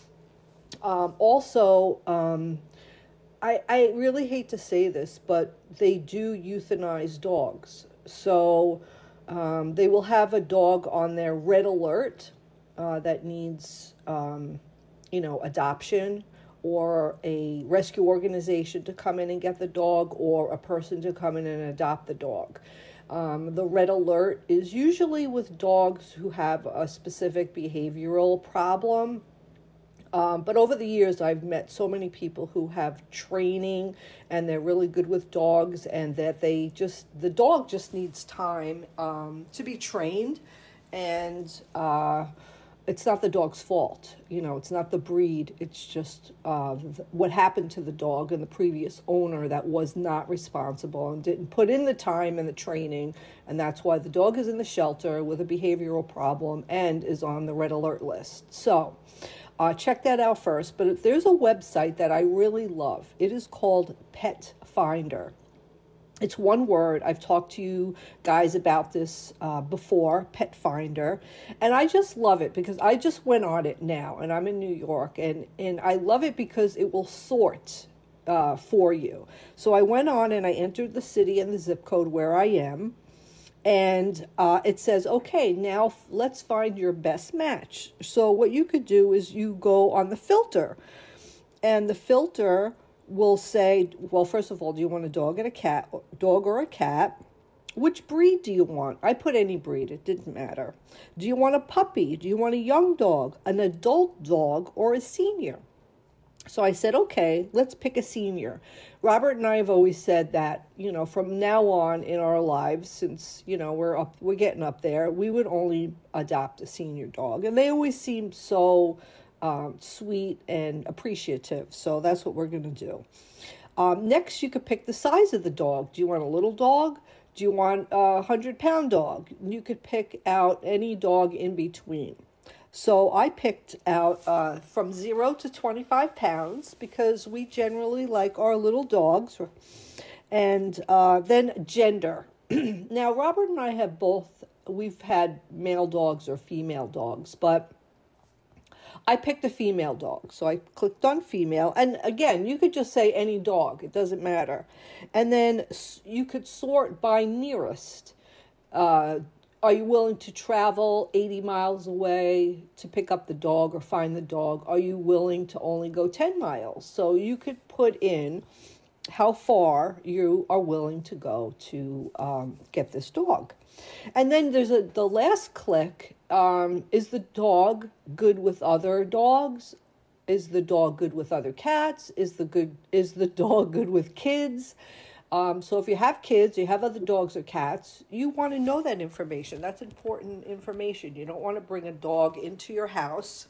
Um, also, um, I, I really hate to say this, but they do euthanize dogs. So um, they will have a dog on their red alert uh, that needs, um, you know, adoption, or a rescue organization to come in and get the dog, or a person to come in and adopt the dog. Um, the red alert is usually with dogs who have a specific behavioral problem. Um, but over the years, I've met so many people who have training, and they're really good with dogs, and that they just, the dog just needs time um, to be trained, and uh, it's not the dog's fault. You know, it's not the breed. It's just uh, th- what happened to the dog and the previous owner that was not responsible and didn't put in the time and the training. And that's why the dog is in the shelter with a behavioral problem and is on the red alert list. So uh, check that out first. But if there's a website that I really love, it is called Pet Finder. It's one word. I've talked to you guys about this uh, before, Pet Finder, and I just love it because I just went on it now, and I'm in New York, and, and I love it because it will sort uh, for you. So I went on and I entered the city and the zip code where I am, and uh, it says, okay, now f- let's find your best match. So what you could do is you go on the filter, and the filter will say, well, first of all, do you want a dog and a cat, dog or a cat? Which breed do you want? I put any breed, it didn't matter. Do you want a puppy? Do you want a young dog, an adult dog, or a senior? So I said, okay, let's pick a senior. Robert and I have always said that, you know, from now on in our lives, since, you know, we're up, we're getting up there, we would only adopt a senior dog. And they always seem so Um, sweet and appreciative. So that's what we're going to do. Um, next, you could pick the size of the dog. Do you want a little dog? Do you want a hundred-pound dog? You could pick out any dog in between. So I picked out uh, from zero to twenty-five pounds because we generally like our little dogs. And uh, then gender. Now, Robert and I have both, we've had male dogs or female dogs, but I picked a female dog, so I clicked on female, and again, you could just say any dog, it doesn't matter. And then you could sort by nearest. Uh, are you willing to travel eighty miles away to pick up the dog or find the dog? Are you willing to only go ten miles? So you could put in how far you are willing to go to um, get this dog. And then there's a the last click. Um, is the dog good with other dogs? Is the dog good with other cats? Is the good is the dog good with kids? Um, so if you have kids, you have other dogs or cats, you want to know that information. That's important information. You don't want to bring a dog into your house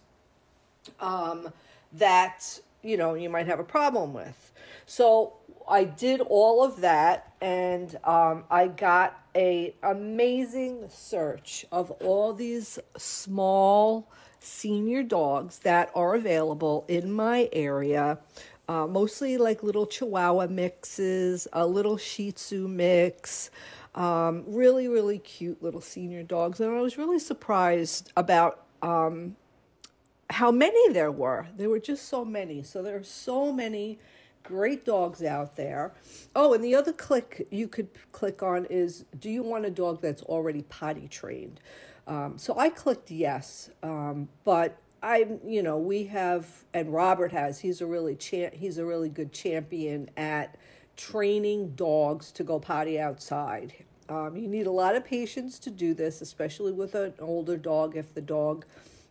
um, that, you know, you might have a problem with. So I did all of that, and um, I got a amazing search of all these small senior dogs that are available in my area, uh, mostly like little Chihuahua mixes, a little Shih Tzu mix, um, really, really cute little senior dogs. And I was really surprised about um, how many there were. There were just so many. So there are so many great dogs out there. Oh, and the other click you could click on is, do you want a dog that's already potty trained? Um, so I clicked yes, um, but I, you know, we have, and Robert has, he's a really, cha- he's a really good champion at training dogs to go potty outside. Um, you need a lot of patience to do this, especially with an older dog, if the dog,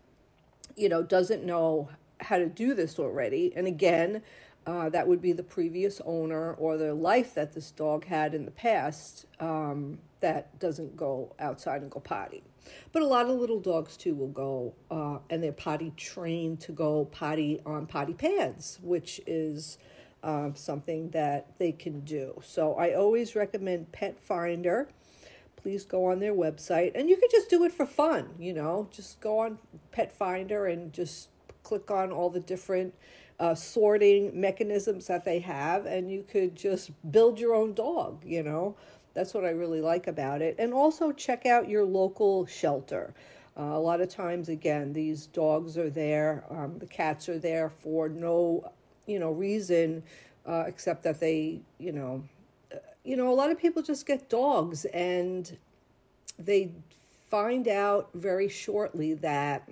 you know, doesn't know how to do this already. And again, Uh, that would be the previous owner or the life that this dog had in the past um, that doesn't go outside and go potty. But a lot of little dogs, too, will go, uh, and they're potty trained to go potty on potty pads, which is um, something that they can do. So I always recommend Pet Finder. Please go on their website. And you can just do it for fun, you know. Just go on Pet Finder and just click on all the different Uh, sorting mechanisms that they have, and you could just build your own dog, you know. That's what I really like about it. And also check out your local shelter. Uh, a lot of times, again, these dogs are there, um, the cats are there for no, you know, reason uh, except that they, you know, uh, you know, a lot of people just get dogs and they find out very shortly that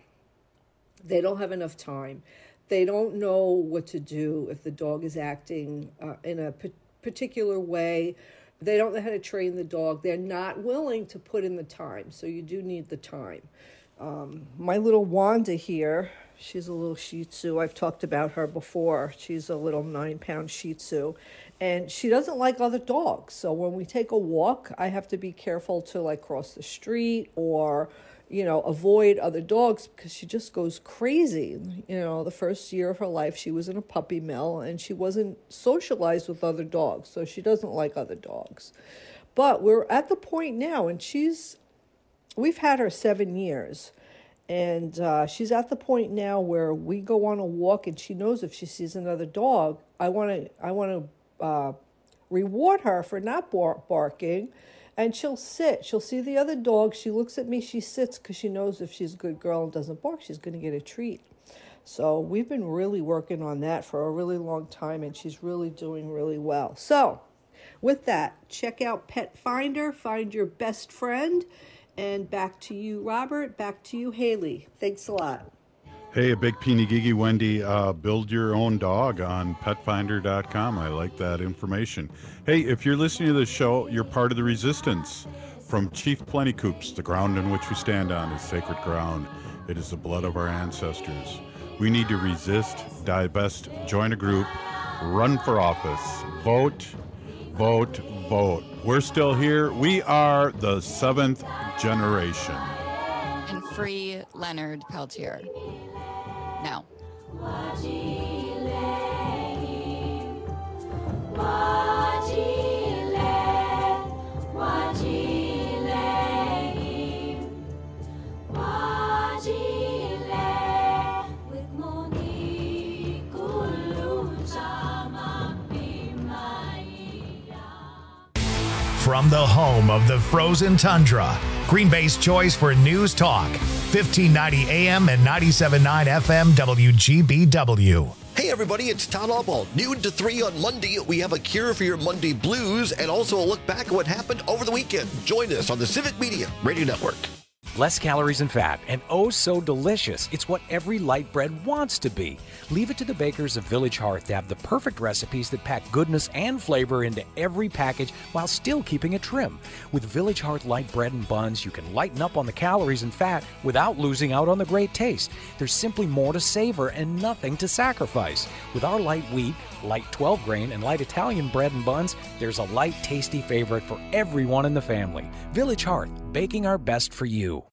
they don't have enough time. They don't know what to do if the dog is acting uh, in a p- particular way. They don't know how to train the dog. They're not willing to put in the time. So you do need the time. Um, my little Wanda here, she's a little Shih Tzu. I've talked about her before. She's a little nine-pound Shih Tzu. And she doesn't like other dogs. So when we take a walk, I have to be careful to, like, cross the street or, you know, avoid other dogs because she just goes crazy. You know, the first year of her life, she was in a puppy mill and she wasn't socialized with other dogs. So she doesn't like other dogs. But we're at the point now, and she's, we've had her seven years. And uh, she's at the point now where we go on a walk and she knows if she sees another dog, I want to, I want to uh, reward her for not bar- barking. And she'll sit. She'll see the other dog. She looks at me. She sits because she knows if she's a good girl and doesn't bark, she's going to get a treat. So we've been really working on that for a really long time, and she's really doing really well. So with that, check out Pet Finder. Find your best friend. And back to you, Robert. Back to you, Haley. Thanks a lot. Hey, a big peeny gigi, Wendy. Uh, build your own dog on pet finder dot com. I like that information. Hey, if you're listening to this show, you're part of the resistance. From Chief Plentycoops, the ground on which we stand on is sacred ground. It is the blood of our ancestors. We need to resist, divest, join a group, run for office, vote, vote, vote. We're still here. We are the seventh generation. And free Leonard Peltier. Now. From the home of the frozen tundra, Green Bay's choice for news talk, fifteen ninety A M and ninety-seven point nine F M W G B W. Hey everybody, it's Todd Albaugh. Noon to three on Monday, we have a cure for your Monday blues and also a look back at what happened over the weekend. Join us on the Civic Media Radio Network. Less calories and fat, and oh so delicious. It's what every light bread wants to be. Leave it to the bakers of Village Hearth to have the perfect recipes that pack goodness and flavor into every package while still keeping it trim. With Village Hearth light bread and buns, you can lighten up on the calories and fat without losing out on the great taste. There's simply more to savor and nothing to sacrifice. With our light wheat, light twelve grain, and light Italian bread and buns, there's a light, tasty favorite for everyone in the family. Village Hearth, baking our best for you.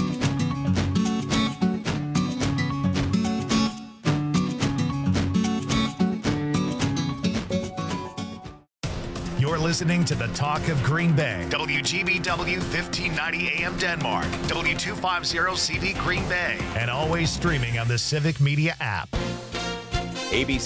You're listening to the Talk of Green Bay. W G B W fifteen ninety A M Denmark, W two fifty C D Green Bay, and always streaming on the Civic Media app. A B C